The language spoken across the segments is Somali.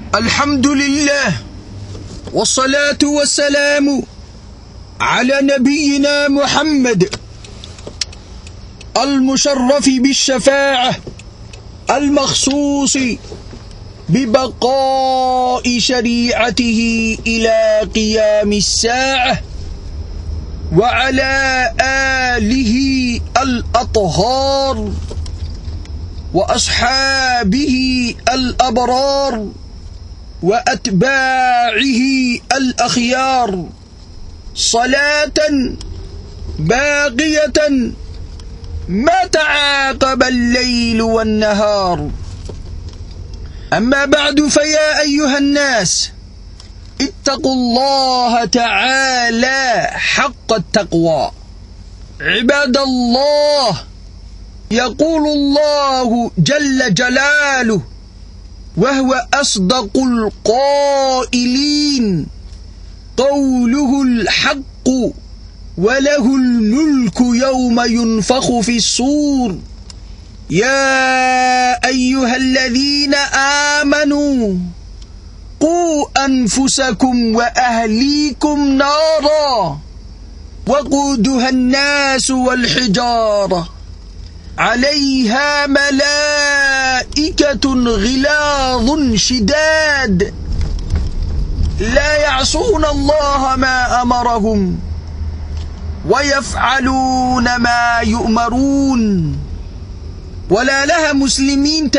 الحمد لله والصلاة والسلام على نبينا محمد المشرف بالشفاعة المخصوص ببقاء شريعته إلى قيام الساعة وعلى آله الأطهار وأصحابه الأبرار وأتباعه الأخيار صلاة باقية ما تعاقب الليل والنهار. أما بعد، فيا أيها الناس اتقوا الله تعالى حق التقوى. عباد الله، يقول الله جل جلاله وهو أصدق القائلين: قوله الحق وله الملك يوم ينفخ في الصور. يا أيها الذين آمنوا قوا أنفسكم وأهليكم نارا وقودها الناس والحجارة عليها ملائكة غلاظ شداد لا يعصون الله ما أمرهم ويفعلون ما يؤمرون. ولا لها مسلمين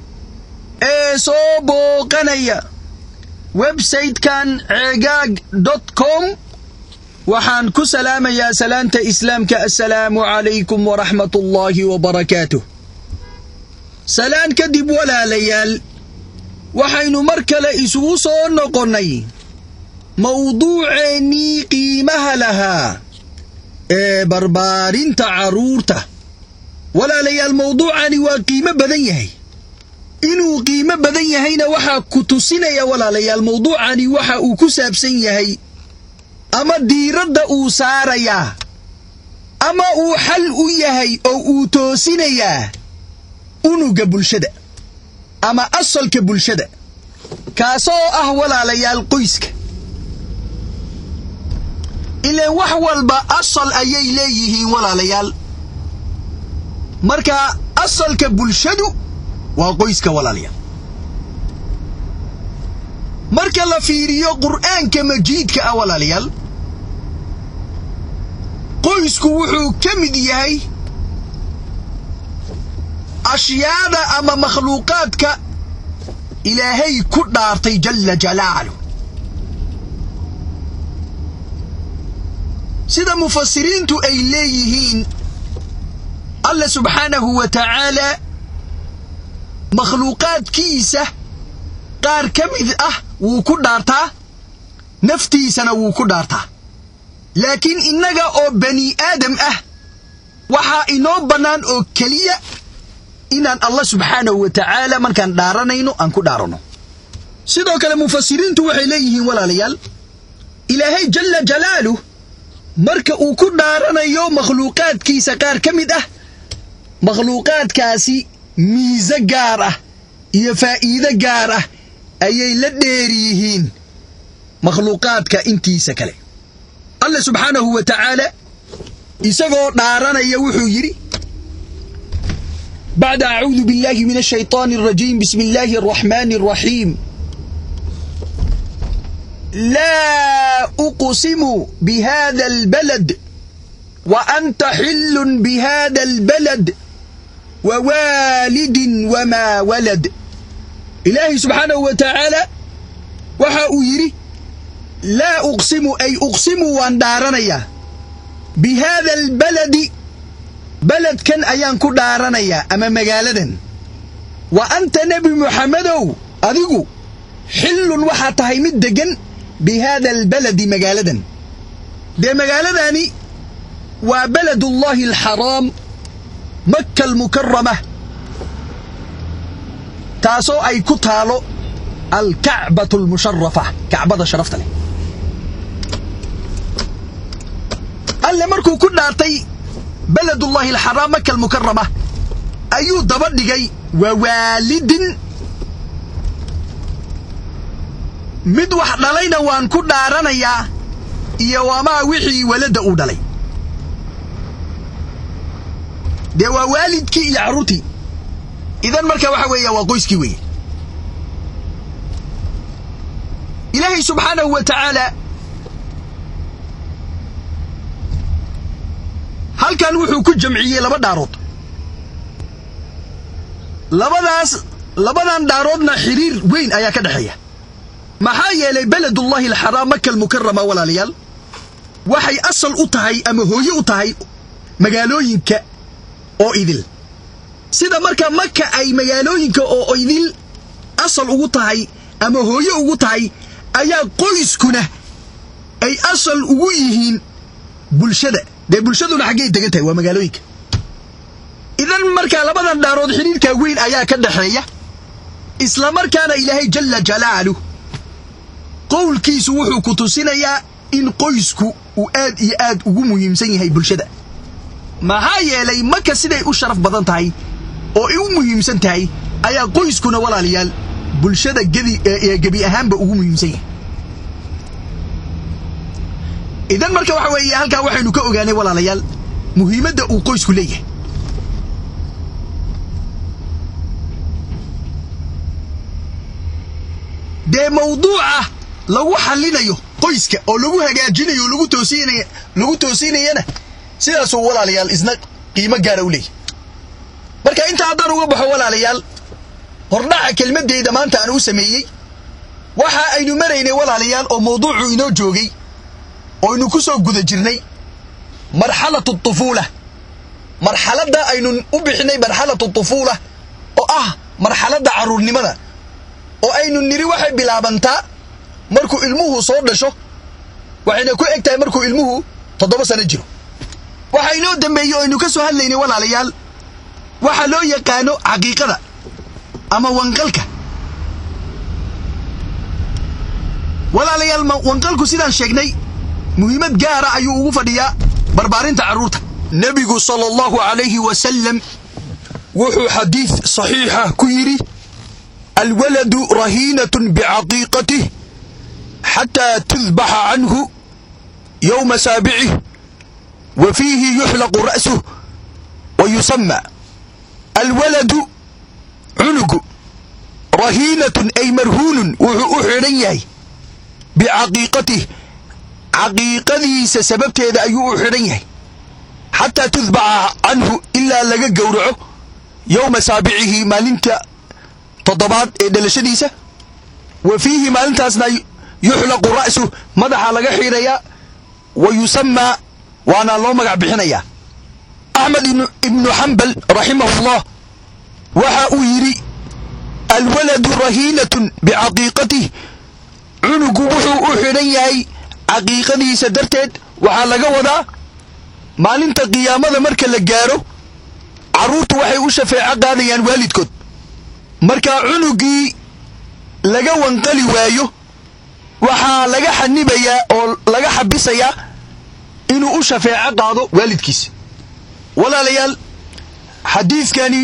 صوبو قنية ويب سايت كان عقاق.com وحان كسلام يا سلامة إسلامك. السلام عليكم ورحمة الله وبركاته. سلام كدب ولا ليال وحين مركل إسوسو نقني موضوعني قيمها لها بربارين تعرورته ولا ليال موضوعني وقيمة بدنيهي إنو قيمة بدنيهينا وحا كتسينيا ولا ليال موضوعني وحا كسابسينيهي أما ديرد ساريا أما حل يهي أو توسينيا أنوغ بلشدة أما أصل كبلشدة كاسو ولا ليال قيسك إلا وحوال بأصل أيي ليه ولا ليال marka asalka bulshadu waa qoyska walaaliya. marka la fiiriyo quraanka majiidka ah walaaliyaal, qoysku wuxuu ka mid yahay ashyaada ama makhluuqaadka ilaahay ku dhaartay jalla jalaaluhu. sida mufassiriintu ay leeyihiin, الله سبحانه وتعالى مخلوقات كيسة قار كمذ وكدارتا نفتي سنة وكدارتا، لكن إنك أو بني آدم وحا إنو بنان أو كلية إنان الله سبحانه وتعالى من كان دارنينو أنكو دارنو. سيدوك المفسرين توحي إليه ولا ليال إلهي جل جلاله مركا وكدارنيو مخلوقات كيسة قار كمذ مخلوقات كاسي ميزة قارة يفائدة قارة أي لديريهين مخلوقات كإنتي سكالي. الله سبحانه وتعالى يسغو نارنا يوحو يري بعد أعوذ بالله من الشيطان الرجيم بسم الله الرحمن الرحيم. لا أقسم بهذا البلد وأنت حل بهذا البلد ووالد وما ولد. إلهي سبحانه وتعالى وحا يري لا أقسم أي أقسم وان دارنيا بهذا البلد بلد كان أيان كو دارنيا أما مقالدا وأنت نبي محمد أذيقو حل وحا تهيمد دقن بهذا البلد مقالدا. ده مقالداني وبلد الله الحرام مكة المكرمة تاسو أي كتالو الكعبة المشرفة كعبة شرفت لي ألا مركو كنا أعطي بلد الله الحرام مكة المكرمة أيو دبردقي ووالد mid wax dhalayna waan ku dhaaranayaa iyo wamaa wixii walada uu dhalay dee waa waalidkii iyo carruurtii idan marka waxa weeya waa qoyskii weeye ilaahay subxaanahu wa tacaala halkan wuxuu ku jamciyey laba dhaarood labadan dhaaroodna xiriir weyn ayaa ka dhaxeeya maxaa yeelay beledullahi alxaraam maka almukarama walaalayaal waxay asal u tahay ama hooye u tahay magaalooyinka oo idil sida marka maka ay magaalooyinka oo idil asal ugu tahay ama hooye ugu tahay ayaa qoyskuna ay asal ugu yihiin bulshada dee bulshaduna xaggay degan tahay waa magaalooyinka idan markaa labadan dhaarood xiriirka weyn ayaa ka dhaxeeya isla markaana ilaahay jalla jalaaluhu qowlkiisu wuxuu ku tusinayaa in qoysku uu aad iyo aad ugu muhiimsan yahay bulshada maxaa yeelay maka siday u sharaf badan tahay oo ay u muhiimsan tahay ayaa qoyskuna walaalayaal bulshada gebi ahaanba ugu muhiimsan yahay idan marka waxa weeye halkaa waxaynu ka ogaanay walaalayaal muhiimadda uu qoysku leeyahay dee mawduuca lagu xallinayo qoyska oo lagu hagaajinayo lagu toosinayana sidaasuu walaalayaal isna qiimo gaara u leeyahay marka inta haddaan uga baxo walaalayaal hordhaca kelmaddeeda maanta aan u sameeyey waxa aynu maraynay walaalayaal oo mawduucu inoo joogay oo aynu ku soo guda jirnay marxalatu tufuula marxaladda aynu u bixinay marxalatu tufuula oo ah marxaladda carruurnimada oo aynu niri waxay bilaabantaa markuu ilmuhu soo dhasho waxayna ku eg tahay markuu ilmuhu 7 sano jiro waxa inoo dambeeyay oo aynu ka soo hadlaynay walaalayaal waxa loo yaqaano xaqiiqada ama wanqalka walaalayaal wanqalku sidaan sheegnay muhiimad gaara ayuu ugu fadhiyaa barbaarinta carruurta nabigu sallallahu alayhi wa sallam wuxuu xadiis saxiixa ku yiri الولد رهينة بعقيقته حتى تذبح عنه يوم سابعه وفيه يحلق رأسه ويسمى الولد عنق رهينة أي مرهون وحريه بعقيقته عقيقته سببت إذا أيو حريه حتى تذبح عنه إلا لقى قورعه يوم سابعه ما لنت تضبط دلشديسه وفيه ما انتاسنا يحلق رأسه مدح لغا خيريا ويسمى وانا لو مغع بخنيا احمد بن حنبل رحمه الله وحا يري الولد رهينة بعقيقته عنق وحو خيريا عقيقتي سدرتد وحا لغا ودا maalinta qiyaamada marka la gaaro caruurtu waxay u shafeeco qaadayaan waalidkood marka cunugii laga wanqali waayo waxa laga xanibayaa oo laga xabisayaa inuu u shafeeco qaado waalidkiisa walaalayaal xadiiskani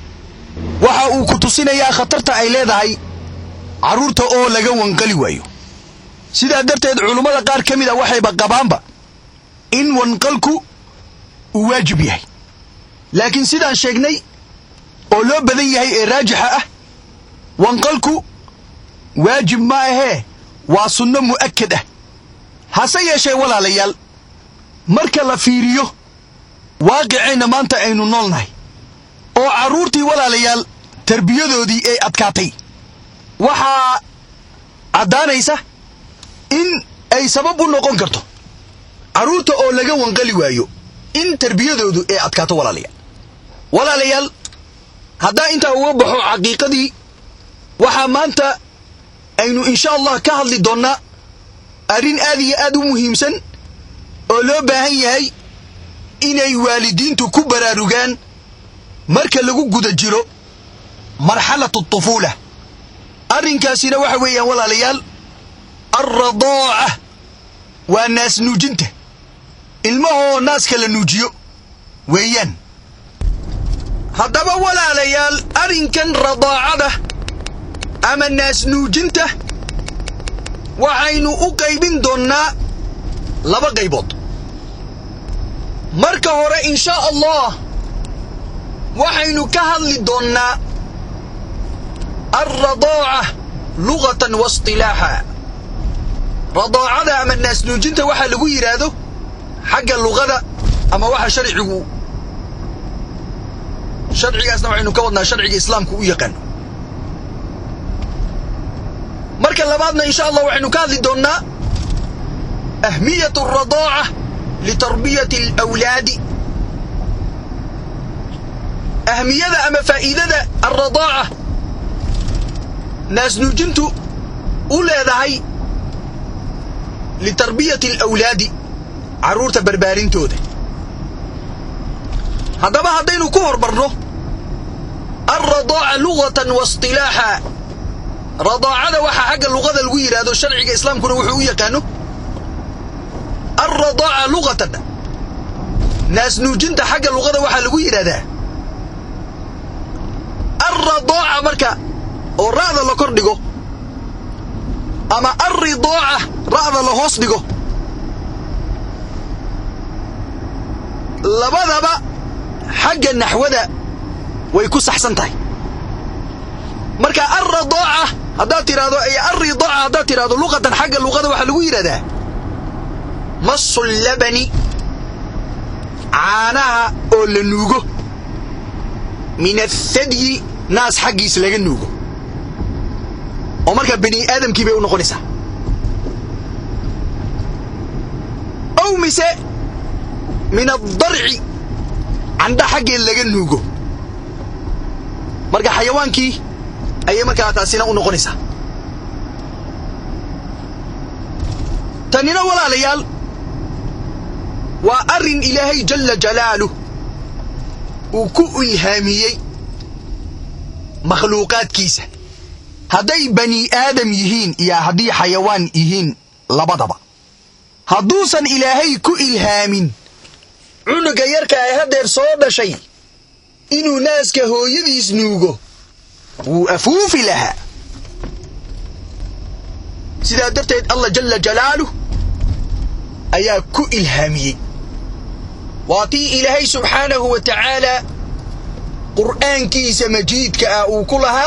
waxa uu ku tusinayaa khatarta ay leedahay caruurta oo laga wanqali waayo sida darteed culimada qaar kamid ah waxay qabaanba in wanqalku uu waajib yahay laakiin sidaan sheegnay oo loo badan yahay ee raajixa ah wanqalku waajib ma ahee waa sunno mu'akkad ah hase yeeshee walaalayaal marka la fiiriyo waaqicayna maanta aynu noolnahay oo caruurtii walaalayaal tarbiyadoodii ay adkaatay waxaa caddaanaysa in ay sabab u noqon karto caruurta oo laga wanqali waayo in tarbiyadoodu ay adkaato walaalayaal haddaa intaa uga baxo xaqiiqadii waxaa maanta aynu insha Allah ka hadli doonaa arrin aad iyo aad u muhiimsan oo loo baahan yahay inay waalidiintu ku baraarugaan marka lagu guda jiro marxalatu tufuula arrinkaasina waxa weeyaan walaalayaal الرضاعة والناس نوجنته المهو ناس كلا نوجيو ويان هدبا ولا ليال أرين كان رضاعة أما الناس نوجنته waxaynu u qaybin doonnaa laba qaybood. marka hore insha allah waxaynu ka hadli doonnaa alradaaca lugatan wa istilaaxa. radaacada ama naasnuujinta waxa lagu yidhaahdo xagga luqada ama waxa sharcigaasna waxaynu ka wadnaa sharciga islaamku u yaqaan. marka labaadna insha allah waxaynu ka hadli doonnaa ahmiyatu alradaaca litarbiyati alawlaadi. ahmiyada ama faa'iidada alradaaca naasnuujintu u leedahay litarbiyati alawlaadi carruurta barbaarintooda. haddaba haddaynu ku hormarno alradaaca lugatan wa istilaaxa, radaacada waxaa xagga luqada lagu yidhaahdo sharciga islaamkuna wuxuu u yaqaano alradaaca lugatan. naasnuujinta xagga luqada waxaa lagu yidhahdaa alradaaca marka oo ra'da la kor dhigo ama alridaaca ra'da la hoos dhigo, labadaba xagga naxwada way ku saxsan tahay. marka alradaaca haddaad tiraahdo iyo alridaaca haddaad tiraahdo luqatan xagga luqada waxaa lagu yidhahdaa masu labani, caanaha oo la nuugo, min athadyi naas xaggiis laga nuugo, oo markaa bani aadamkii bay u noqonaysaa. ow mise min addarci candha xaggee laga nuugo, marka xayawaankii ayay markaa taasina u noqonaysaa. tanina walaalayaal waa arrin ilaahay jalla jalaaluh uu ku ilhaamiyey makhluuqaadkiisa, hadday bani aadam yihiin iyo haddii xayawaan yihiin labadaba. hadduusan ilaahay ku ilhaamin cunuga yarka ee haddeer soo dhashay inuu naaska hooyadiis nuugo, wuu afuufi lahaa. sidaa darteed allah jalla jalaaluh ayaa ku ilhaamiyey. waa tii ilaahay subxaanahu wa tacaalaa qur'aankiisa majiidka ah uu ku lahaa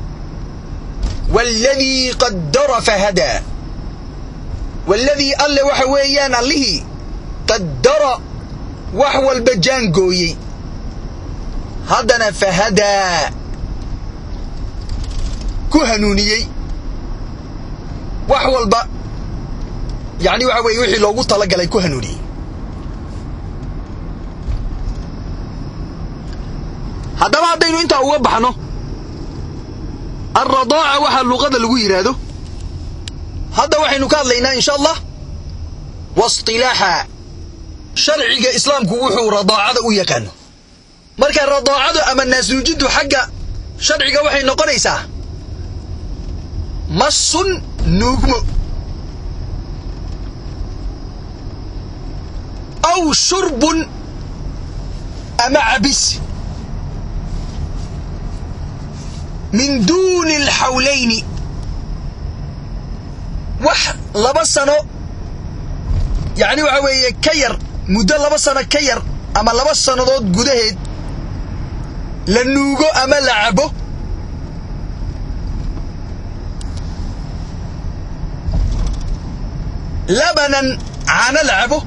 waaladii qaddara fahadaa. waaladii alle waxa weeyaan allihii qaddara wax walba jaangooyey, haddana fahadaa ku hanuuniyey wax walba, yacni waxa weeye wixii loogu talagalay ku hanuuniyey. haddaba haddaynu intaa uga baxno alradaaca waxaa luqada lagu yidhaahdo, hadda waxaynu ka hadlaynaa insha allah waistilaaxa, sharciga islaamku wuxuu radaacada u yaqaano. marka radaacadu ama naasnuujintu xagga sharciga waxay noqonaysaa masun nuugmo, aw shurbun ama cabis, min duuni alxawlayni, wax 2 sano yacni waxa weeye ka yar, muddo 2 sano ka yar ama 2 sannadood gudaheed la nuugo ama la cabo, labanan caano la cabo,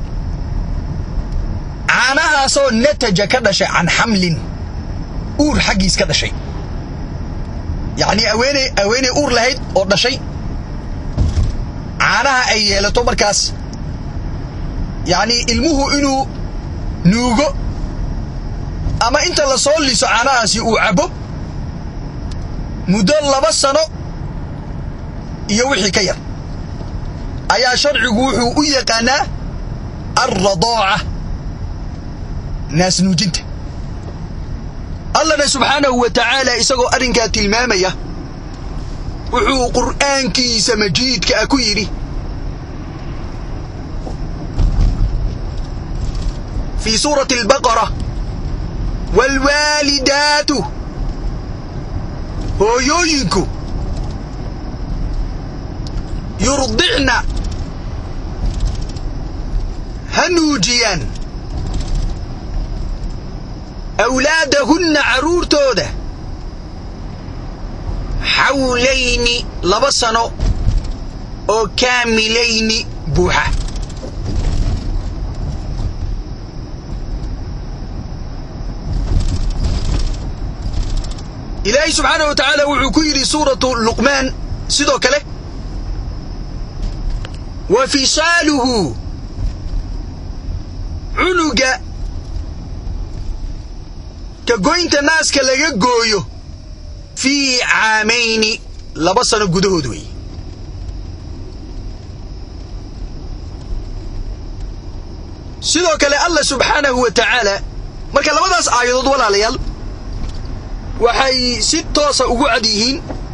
caanahaasoo nataja ka dhashay can xamlin, uur xaggiis ka dhashay. yacni haweeney uur lahayd oo dhashay, caanaha ay yeelato markaas yacni ilmuhu inuu nuugo ama inta la soo liso caanahaasi uu cabo muddo 2 sano iyo wixii ka yar, ayaa sharcigu wuxuu u yaqaanaa alradaaca, naasnuujinta. allahna subxaanahu wa tacaala isagoo arrinkaa tilmaamaya wuxuu qur'aankiisa majiidka ah ku yidhi fii suurati albaqara waalwaalidaatu, hooyooyinku yurdicna ha nuujiyaan awlaadahunna carruurtooda xawlayni 2 sano oo kaamilayni buuxa. ilaahay subxaanahu wa tacaala wuxuu ku yidhi suuratu luqmaan sidoo kale wa fisaaluhu cunuga ka goynta naaska laga gooyo fii caamayni 2 sano gudahood weeye. sidoo kale allah subxaanahu wa tacaala marka labadaas aayadood walaalayaal waxay si toosa ugu cad yihiin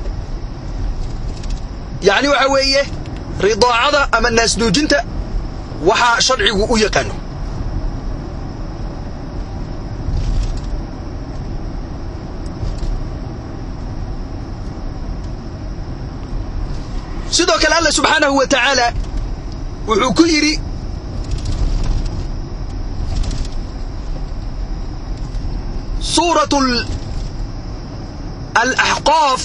yacni waxa weeye ridaacada ama naasnuujinta waxaa sharcigu u yaqaano. sidoo kale allah subxaanahu wa tacaala wuxuu ku yidhi suuratu الأحقاف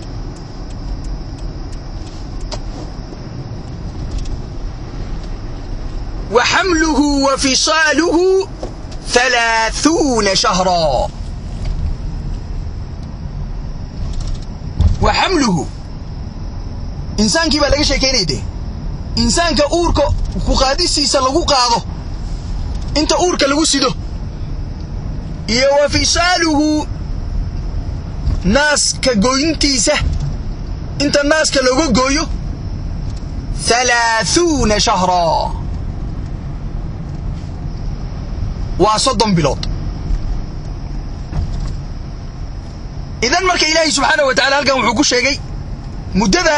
وحمله وفصاله 30 شهرا. وحمله إنسان كيبا لغا شيكيني دي إنسان كأورك كقادسي سلغو قاضو انت أورك لغو سيدو وفصاله naaska goyntiisa inta naaska lagu gooyo 30 shahra waa 30 bilood. idan marka ilaahay subxaanahu wa tacaala halkan wuxuu ku sheegay muddada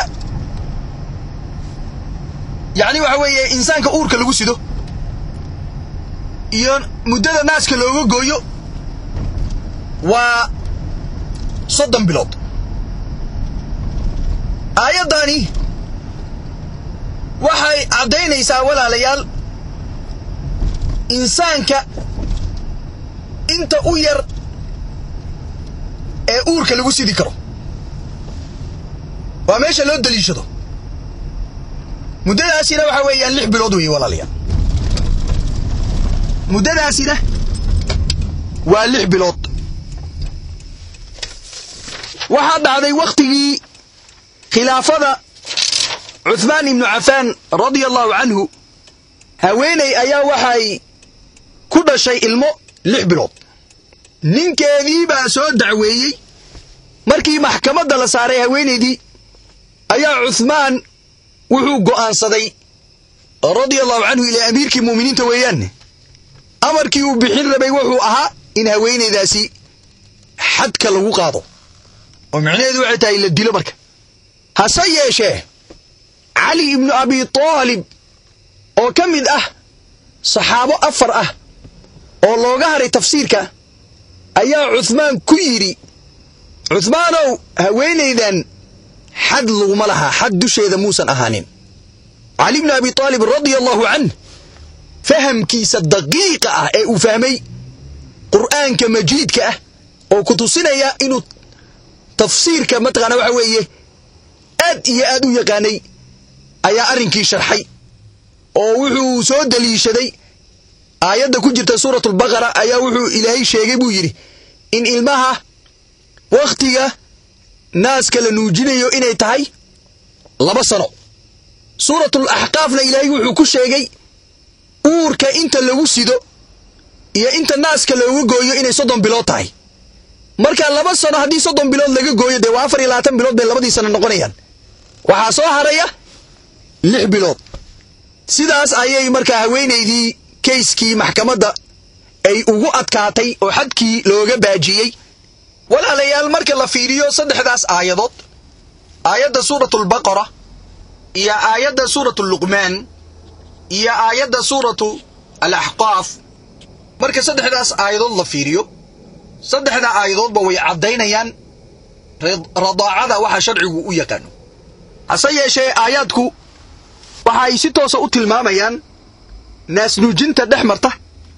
yacni waxa weeye insaanka uurka lagu sido iyo muddada naaska looga gooyo waa 30 bilood. aayaddani waxay caddaynaysaa walaalayaal insaanka inta u yar ee uurka lagu sidi karo waa meesha loo daliishado. muddadaasina waxa weeyaan 6 bilood weeye walaalayaal. muddadaasina waa 6 bilood. waxaa dhacday wakhtigii khilaafada Cuthmaan ibnu Cafaan radiyallahu anhu haweeney ayaa waxay ku dhashay ilmo 6 bilood. ninkeedii baa soo dacweeyey. markii maxkamadda la saaray haweeneydii ayaa Cuthmaan wuxuu go'aansaday radiyallahu anhu ilaa amiirkii muuminiinta weeyaan amarkii uu bixin rabay wuxuu ahaa in haweeneydaasi xadka lagu qaado oo macnaheedu waxay tahay la dilo marka. hase yeeshee cali ibnu abi taalib oo ka mid ah saxaabo 4 ah oo looga haray tafsiirka ayaa Cuthmaan ku yidhi Cuthmaanow haweeneydan xad laguma laha xad dusheeda muusan ahaanin. cali ibnu abi taalib radiyallahu anhu fahamkiisa daqiiqa ah ee uu fahmay qur'aanka majiidka ah oo ku tusinaya inuu tafsiirka mataqaana waxa weeye aad iyo aad u yaqaanay ayaa arrinkii sharxay oo wuxuu soo daliishaday aayadda ku jirta suuratul baqara ayaa wuxuu ilaahay sheegay buu yidhi in ilmaha wakhtiga naaska la nuujinayo inay tahay 2 sano. suuratul axqaafna ilaahay wuxuu ku sheegay uurka inta lagu sido iyo inta naaska looga gooyo inay 30 bilood tahay. marka 2 sano haddii 30 bilood laga gooyo dee waa 24 bilood bay 2 sano noqonayaan. waxaa soo haraya 6 bilood. sidaas ayay markaa haweeneydii kayskii maxkamadda ay ugu adkaatay oo xadkii looga baajiyey. walaalayaal marka la fiiriyo 3daas aayadood aayadda suuratul baqara iyo aayadda suuratul luqmaan iyo aayadda suuratu al-ahqaaf marka 3daas aayadood la fiiriyo 3da aayadoodba way caddaynayaan radaacada waxa sharcigu u yaqaano. hase yeeshee aayaadku waxa ay si toos ah u tilmaamayaan naasnuujinta dhexmarta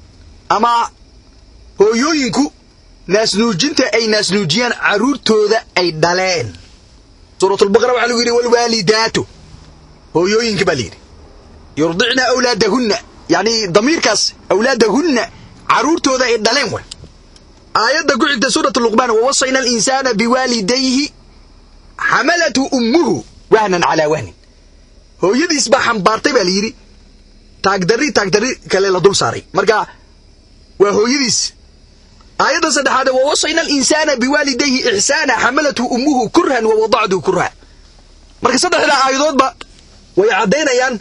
ama hooyooyinku naasnuujinta ay naasnuujiyaan caruurtooda ay dhaleen suuratul baqara waxa lagu yiri wal waalidaatu hooyooyinka baa yiri yurdicna awlaadahunna yani damiirkaas awlaadahunna caruurtooda ay dhaleen way aayadda ku xigta suuratul luqmaan wa wasayna al insana biwalidayhi hamalatu ummuhu wahnan ala wahnin hooyadiis baa xambaartay baa yiri taagdari kale la dul saaray marka waa hooyadiis آية صدحة ووصينا الإنسان بوالديه إحسانا حملته أمه كرها ووضعته كرها مركز صدح لا آيضات بقى ويعدينا يان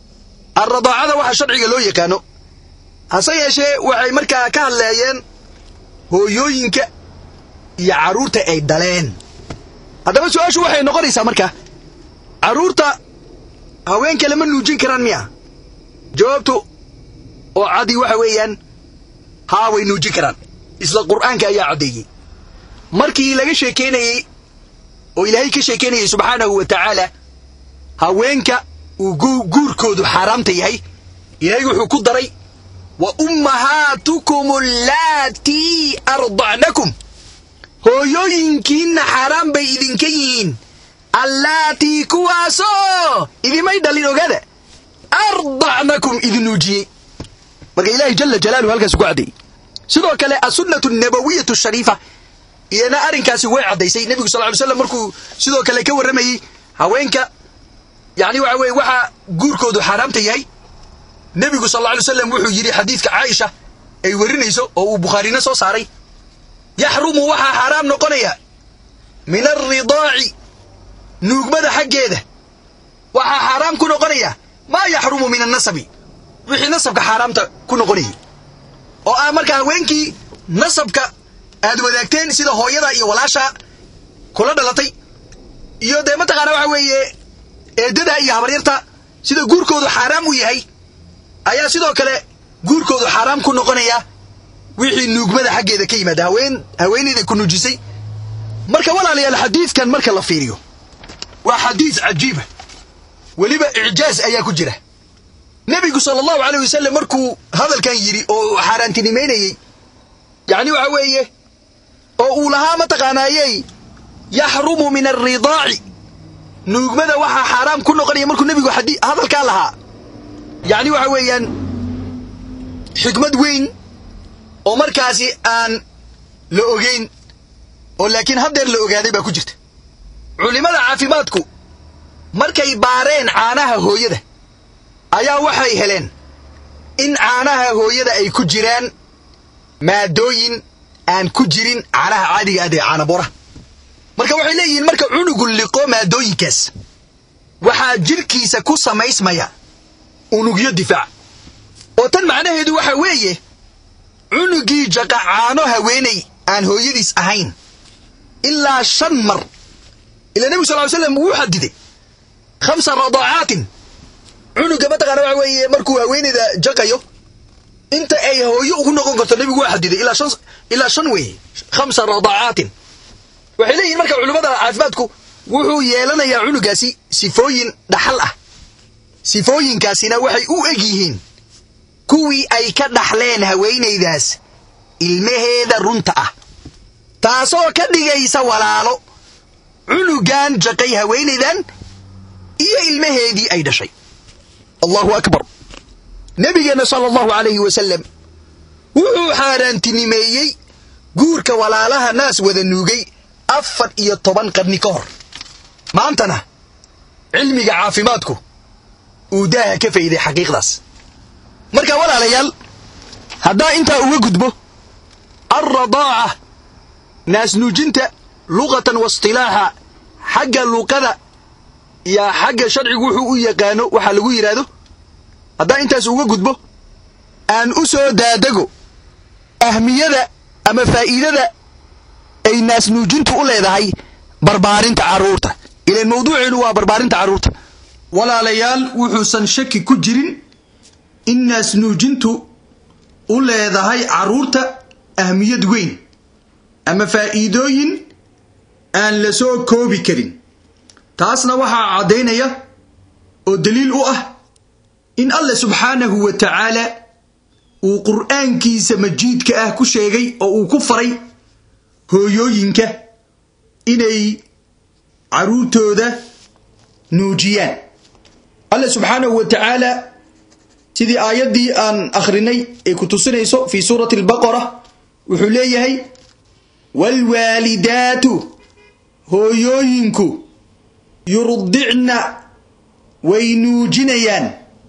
الرضاعة وحا شرعي قالوا يكانوا هسايا شيء وحي مركا كهلايان هو يوينك يعرورتا أي دالين هذا ما سؤال شو وحي نقريسا مركا عرورتا هوين كلمة نوجين كران مياه جوابته وعادي وحويان هاوي نوجين كران isla quraanka ayaa cadeeyay markii laga sheekeynayay oo ilaahay ka sheekeynayay subhanahu wa ta'ala haweenka uu guurkoodu xaraamta yahay ilaahay wuxuu ku daray wa ummahatukum allati arda'nakum hooyooyinkiina xaraam bay idinka yihiin allati kuwaaso idimay dhalin ogaada arda'nakum idinuujiyay marka ilaahay jalla jalaaluhu halkaas ku cadeeyay sidoo kale as-sunnatu an-nabawiyyatu ash-sharifa iyana arinkaasi way cadaysay nabiga sallallahu alayhi wasallam markuu sidoo kale ka waramayay haweenka yani waxa guurkoodu xaraamta yahay nabiga sallallahu alayhi wasallam wuxuu yiri xadiiska Aisha ay warinayso oo uu Bukhariina soo saaray yahrumu waxa xaraam noqonaya min ar-ridaa'i nuugmada xageeda waxa xaraam ku noqonaya ma yahrumu min an-nasabi wixii nasabka xaraamta ku noqonaya oo marka haweenkii nasabka aad wadaagteen sida hooyada iyo walaasha kula dhalatay iyo deema taqaana waxa weeye eedada iyo habaryarta sida guurkoodu xaraam u yahay ayaa sidoo kale guurkoodu xaraam ku noqonaya wixii nuugmada xageeda ka yimaada haweeneyda ku nuujisay marka walaalayaal xadiiskan marka la fiiriyo waa xadiis cajiib waliba ijaaz ayaa ku jira nabiga sallallahu alayhi wasallam markuu hadalkan yiri oo xaraantinimeeyay yani waxa weeye oo uu lahaa ma taqaanaayay yahrumu min ar-ridaa'i nuugmada waxa xaraam ku noqonaya markuu nabigu hadalka lahaa yani waxa weeyaan xikmad weyn oo markaasi aan la ogeyn oo laakiin hadeer la ogaaday baa ku jirta culimada caafimaadku markay baareen caanaha hooyada ayaa waxay heleen in caanaha hooyada ay ku jiraan maadooyin aan ku jirin caanaha caadiga ah ee caana bora marka waxay leeyihiin marka cunugu liqo maadooyinkaas waxa jirkiisa ku samaysmaya unugyo difaac oo tan macnaheedu waxa weeye cunugii jaqa caano haweenay aan hooyadiis ahayn ilaa 5 mar ila nabi sallallahu alayhi wasallam wuu xadiday 5 radaacatin cunuga ma taqaana waxa weeye markuu haweenayda jaqayo inta ay hooyo ugu noqon karto nabigu waa xadiday ilaa 5 weeye 5 radaacatin waxay leeyihiin marka culimada caafimaadku wuxuu yeelanayaa cunugaasi sifooyin dhaxal ah sifooyinkaasina waxay u eg yihiin kuwii ay ka dhaxleen haweenaydaas ilmaheeda runta ah taasoo ka dhigaysa walaalo cunugan jaqay haweenaydan iyo ilmaheedii ay dhashay الله أكبر نبينا صلى الله عليه وسلم وحو حارانتنميي قورك ولا لها ناس وذنوغي أفر إيا طبان قرني كهر ما أنتنا علمي عافماتكو وداها كفي دي حقيق داس مركا ولا ليال هدا انت اوجد به الرضاعة ناس نوجنت لغة واصطلاحا حق اللغة يا حق شرعي وحو يقانو وحا لغو يرادو هدا انتاس اوجد به ان اسو دادقو أهمية أما فائدة أي ناس نوجنت أولي ذهي بربارين تعرورته إلى الموضوع هو بربارين تعرورته ولا ليال وحسن شك كجرين الناس نوجنت أولي ذهي عرورته أهمية وين أما فائدوين أن لسو كوبي كرين تاسنا وحا عدينيا ودليل إن الله سبحانه وتعالى وقرآن كيس مجيد كأه كشيغي أو كفري هو يوينك إني عروتو ده نوجيان الله سبحانه وتعالى سيدي آيات دي أن أخريني كتوسينيسو في سورة البقرة وحليه والوالدات هو يوينكو يرضعن وينوجنيان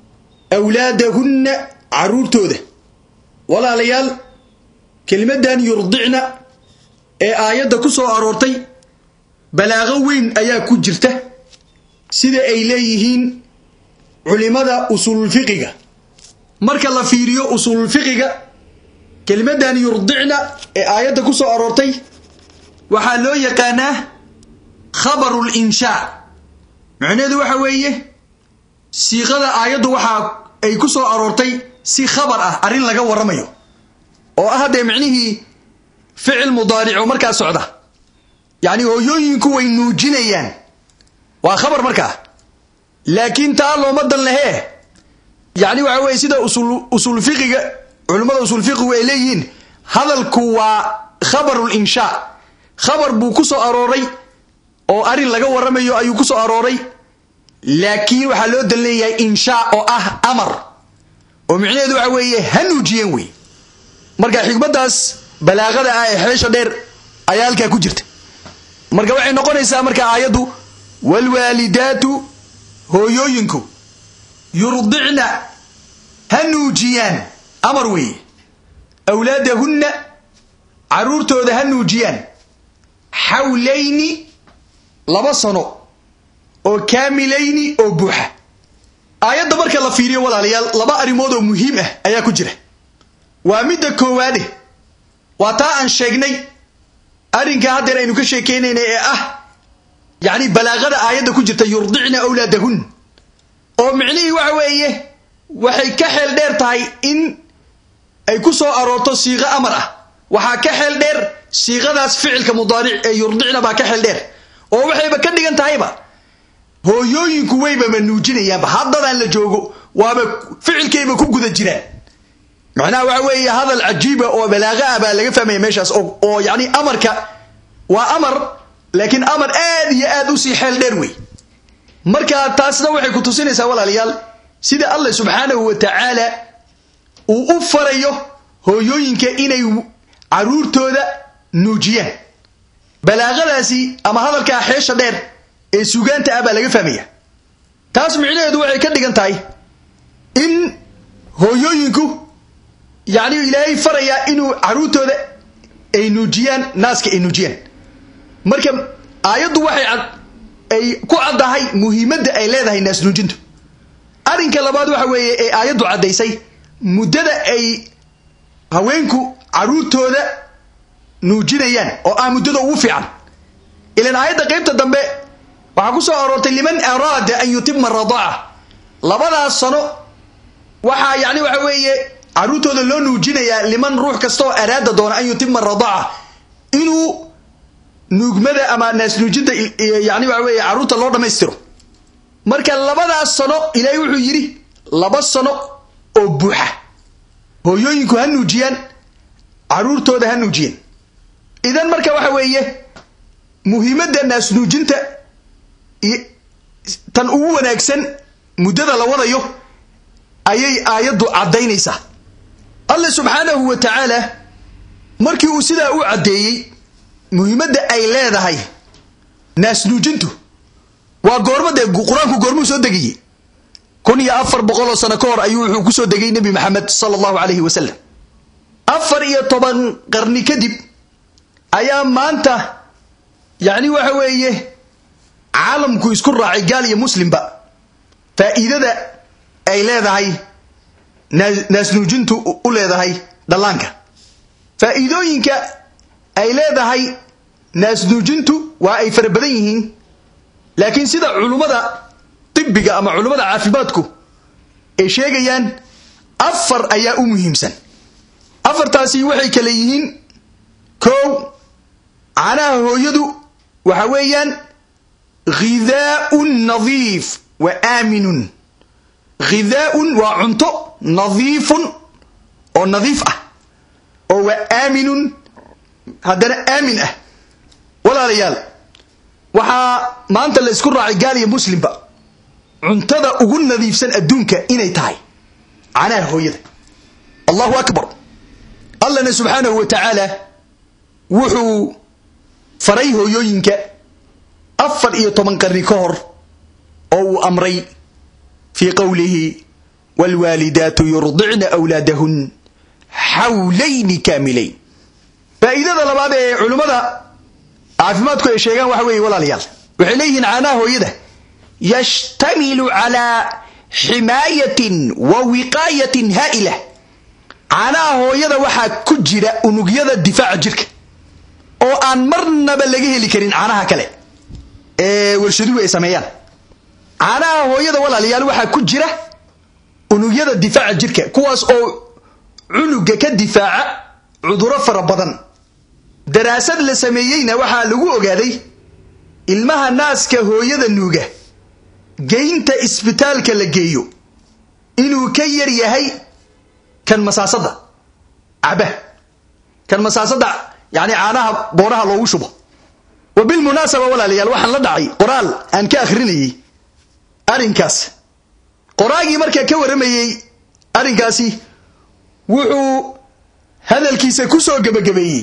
أولادهن عرورتو ده ولا ليال كلمة دان يرضعن آيات دا كسو أرورتي بلاغوين أيا كجرته سيدة إليهين علماء أصول الفقه مركا الله فيريو أصول الفقه كلمة دان يرضعن آيات دا كسو أرورتي وحالو يقاناه خبر الإنشاء معنى ذو حويه صيغة آيات وحا أي كسو أرورتي سي خبر أرين لغا ورميو وهذا معنيه فعل مضارع ومركا سعودة يعني هو يوينكو وينوجينيان وخبر مركا لكن تعالوا مدن له يعني وحوي سيدا أصول الفقه علماء أصول الفقه وإليهين هذا الكوا خبر الإنشاء خبر بو كسو أروري أو أرين لغا ورميو أيو كسو أروري لكن وحلو دلنيا إنشاء أو أمر ومعنى ذو حوي هنوجيان وي مركا حكمتاس بلاغada ay xeesho dheer ayaalka ku jirta marka waxay noqonaysaa marka aayadu wal walidatu hooyooyinku yurdicna hanuujiyan amar way awlaadahunna arurtooda hanuujiyan hawlayni laba sano oo kaamilayni oo buuxa aayada marka la fiiriyo walaalayaal laba arimood oo muhiim ah ayaa ku jira waa midda koowaad وطاعا شيغني أرنك هذا إنه كشيكينين يعني بلاغة آيات كجرت يرضعن أولادهن ومعنيه وحويه وحي كحل دير تاي إن أي كسو أروتو صيغة أمره وحا كحل دير صيغة داس فعل كمضارع يرضعن با كحل دير وحي بكدغن تايبا هو يوين كويبا من نوجين يابا هذا دان لجوغو وابا فعل كيبا كوغو جيران معناه وحوي هذا العجيبة وبلاغة بلاغة فما ماشاس أو يعني أمرك وأمر لكن أمر آدي سي حال دروي مركا تاسنا وحي كتوسيني سوالا ليال سيدة الله سبحانه وتعالى وأفريه هو يوينك إني عرور تودا نوجيان بلاغة سي أما هذا الكاحيش دير سوغان تأبلاغة فمية تاس معناه دوحي كدقان تاي إن هو يوينكو يعني إلهي فريا إنه عروتو ده أي نوجيان ناسك أي نوجيان مركب آيات واحد أي كوعد هاي مهمة أي لا هاي ناس نوجينتو أرين كلامات واحد أي آيات عدي سي مدة أي هوينكو عروتو ده نوجينيان أو مدة وفعا إلى الآيات قيمة الدنباء وحكوسو أروت لمن أراد أن يتم الرضاعة لبدا الصنو وحا يعني وحوي عروتو ده لو نوجينيا لمن روح كستو أراد دون أن يتم الرضاعة إنو نوجمدا أما الناس نوجينتا يعني وحوي عروتو لو دميسترو مركا لبدا الصنو إلهي وحو يري لبا الصنو أو بوحة هو يوينكو هنوجيان عروتو ده هنوجيان إذن مركا وحوي مهمة الناس نوجينتا تنقوه وناكسن مدد لوضا يو أي آيات عدينيسا الله سبحانه وتعالى مركي وسيدا او عديي مهمة أي لاذا هاي ناس نوجنتو وقرمة قرآنكو قرمو سو دقيي كون يا أفر بقول سنكور أيوه كسو دقيي نبي محمد صلى الله عليه وسلم أفر إيا طبعا قرني كدب أيام ما أنت يعني وحويه عالمكو يسكر راعي مسلم بقى فإذا أي لاذا هاي ناس نوجنتو أولاذا هاي دلانكا فإذوينك أي لاذا هاي ناس نوجنتو وأي فربدينهن لكن سيدا علماء طبقة أما علماء عافباتكو أي شيئا أفر أياء مهمسا أفر تاسي وحي كليهن كو عناه هو يدو وحويا غذاء نظيف وآمن غذاء وعنتو نظيف أو نظيف أو آمن هذا آمن ولا ريال وحا ما أنت اللي اسكن راعي قال مسلم بقى عنتدا أقول نظيف سن أدونك إني تاي عناه هو يده الله أكبر الله سبحانه وتعالى وحو فريه يوينك أفر إيه طمان قرنكور أو أمري في قوله والوالدات يرضعن أولادهن حولين كاملين فإذا ذا لبعض علماء عافماتكو يشيغان وحوي ولا ليال وحليهن عناه يده يشتمل على حماية ووقاية هائلة عناه يده وحا كجرة ونقيادة الدفاع جرك أو أن مرنا بلغيه لكرين عناها كله ورشدوه إساميان عناه يده ولا ليال وحا كجرة ونقيادة الدفاع جرك كواس أو عنق كالدفاع عذر فربضا دراسات لسميين وحا لغو أغادي ilmaha naaska hooyada nuuga geynta isbitaalka la geeyo inuu ka yar yahay kan masaasada aba kan masaasada yani caanaha booraha loogu shubo wabil munasaba walaalayaal waxaan la dhacay qoraal aan ka akhrinayay arinkaas qoraagii markaa ka waramayay arinkaasi wuxuu hadalkiisa ku soo gabagabeeyay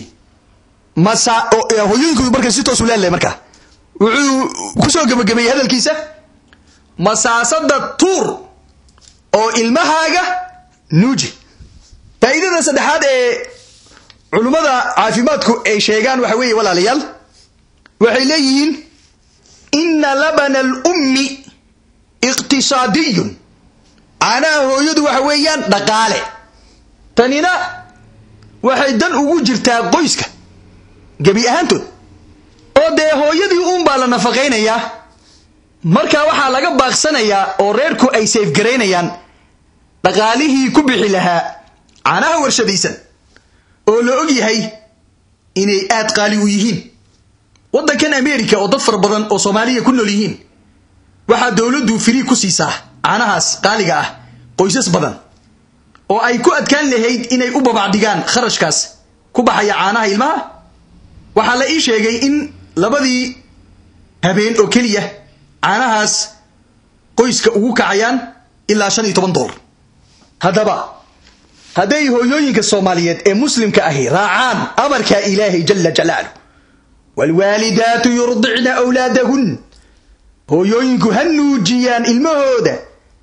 hooyooyinku markaa si toos u leeyahay markaa wuxuu ku soo gabagabeeyay hadalkiisa masaasada tuur oo ilmahaaga nuuji faa'iidada saddexaad ee culimada caafimaadku ay sheegaan waxa weeye walaalayaal waxay leeyihiin inna labana al-ummi iqtisaadiyun ana hooyadu waxa weeyaan dhaqaale tanina waxay dan ugu jirtaa qoyska gabi ahaantood oo de hooyadii baa la nafaqeynaya marka waxa laga baaqsanaya oo reerku ay safe gareynayaan dhaqaalihii ku bixi lahaa caanaha warshadaysan oo la og yahay inay aad qaali u yihiin wadankan America oo dad far badan oo Soomaaliya ku nool yihiin waxa dawladdu free ku siisaa caanahaas qaaliga ah qoysas badan oo ay ku adkaan lahayd inay u babacdigaan kharashkaas ku baxaya caanaha ilmaha waxa la ii sheegay in labadii habeen oo kaliya caanahaas qoyska ugu kacayaan ilaa $15 hadaba haday hooyooyinka Soomaaliyeed ee muslimka ahi raacaan amarka Ilaahay jalla jalaalu wal walidaatu yurdicna awlaadahun hooyooyinku hanuujiyaan ilmahooda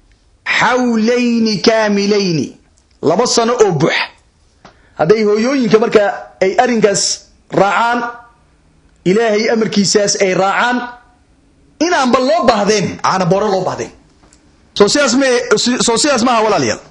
hawlayn kaamilayn laba sano oo buux haday hooyooyinka marka ay arinkaas raacaan Ilaahay amarkiisaas ay raacaan inaan bal loo baahdeen caana booro loo baahdeen soo sidaas ma walaalayaal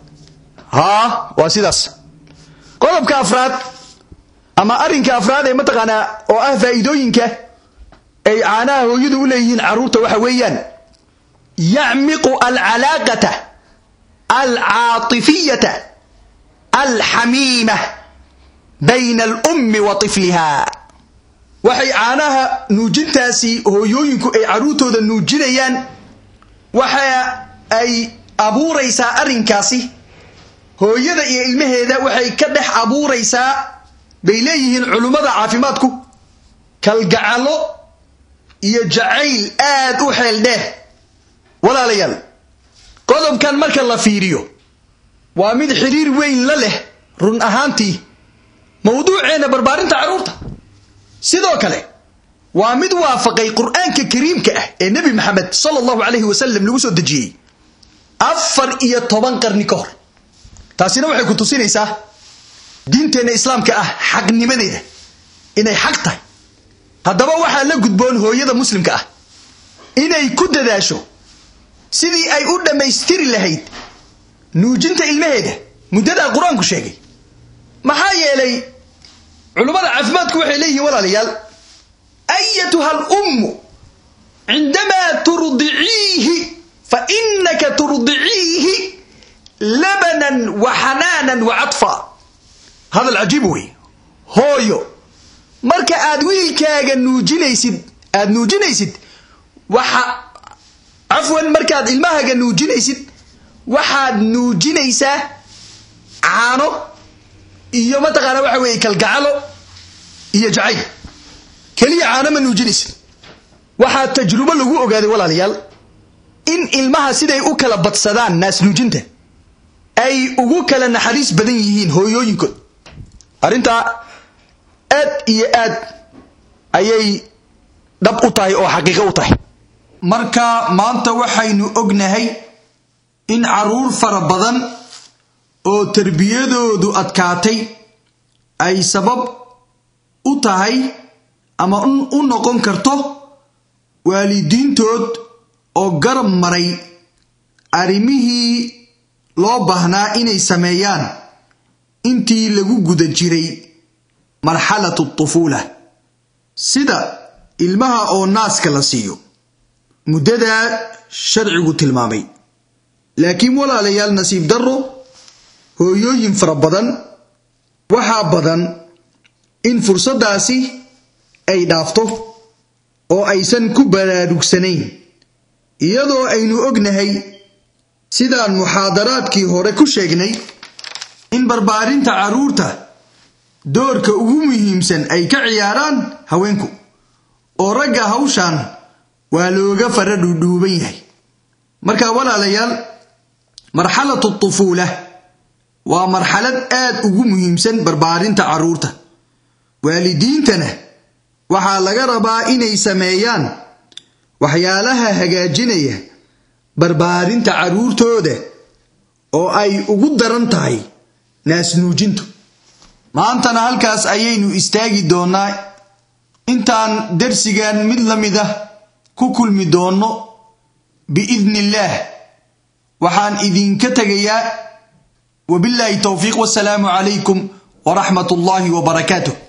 waa sidaas qodobka afraad ama arinka afraad ee mataqaana oo ah faa'iidooyinka ay caanaha hooyadu u leeyihiin caruurta waxa weeyaan ya'miqu al-'alaaqata al-'aatifiyata al-hamimah bayna al-ummi wa tifliha waxay caanaha nuujintaasi hooyooyinku ay caruurtooda nuujinayaan waxa ay abuuraysaa arinkaasi hooyada iyo ilmaheeda waxay ka dhex abuuraysaa bay leeyihiin culimada caafimaadku kalgacalo iyo jacayl aad u xeel dheer walaalayaal qodobkan marka la fiiriyo waa mid xiriir weyn la leh run ahaantii mawduuceena barbaarinta caruurta sidoo kale waa mid waafaqay quraanka kariimka ah ee nabi maxamed sallallahu alayhi wasallam lagu soo dajiyay 14 qarni ka hor taasina waxay ku tusinaysaa diinteena islaamka ah xaqnimadeeda inay xaq tahay hadaba waxa la gudboon hooyada muslimka ah inay ku dadaasho sidii ay u dhameystiri lahayd nuujinta ilmaheeda muddada quraanku sheegay maxaa yeelay culimada caafimaadku waxay leeyihiin walaalayaal ayatuha al-ummu عندما ترضعيه فإنك ترضعيه لبنا وحنانا وعطفا هذا العجيب هويو marka aad wiilkaaga nuujinaysid waxa afwan marka aad ilmahaaga nuujinaysid waxaad nuujinaysaa caano iyo mataqaana waxa weeye kalgacalo iyo jacayl kaliya caano ma nuujinaysid waxaa tajrubo lagu ogaaday walaalayaal in ilmaha siday u kala badsadaan naas nuujinta ay ugu kala naxariis badan yihiin hooyooyinkood arrintaa aad iyo aad ayay dhab u tahay oo xaqiiqo u tahay marka maanta waxaynu ognahay in caruur fara badan oo tarbiyadoodu adkaatay ay sabab u tahay ama u noqon karto waalidiintood oo garab maray arrimihii loo baahnaa inay sameeyaan intii lagu guda jiray marxalatu tufuula sida ilmaha oo naaska la siiyo muddada sharcigu tilmaamay laakiin walaalayaal nasiib darro hooyooyin fara badan waxaa badan in fursadaasi ay dhaafto oo aysan ku baraarugsanayn iyadoo aynu ognahay sidaan muxaadaraadkii hore ku sheegnay in barbaarinta caruurta doorka ugu muhiimsan ay ka ciyaaraan haweenku oo ragga hawshan waa looga fara dhuudhuuban yahay marka walaalayaal marxalatu tufuula waa marxalad aad ugu muhiimsan barbaarinta caruurta waalidiintana waxaa laga rabaa inay sameeyaan waxyaalaha hagaajinaya barbaarinta caruurtooda oo ay ugu daran tahay naas nuujintu maantana halkaas ayaynu istaagi doonaa intaan darsigan mid la mid ah ku kulmi doono biidnillaah waxaan idinka tegayaa wabillahi tawfiiq wassalaamu calaykum waraxmatullaahi wabarakaatuh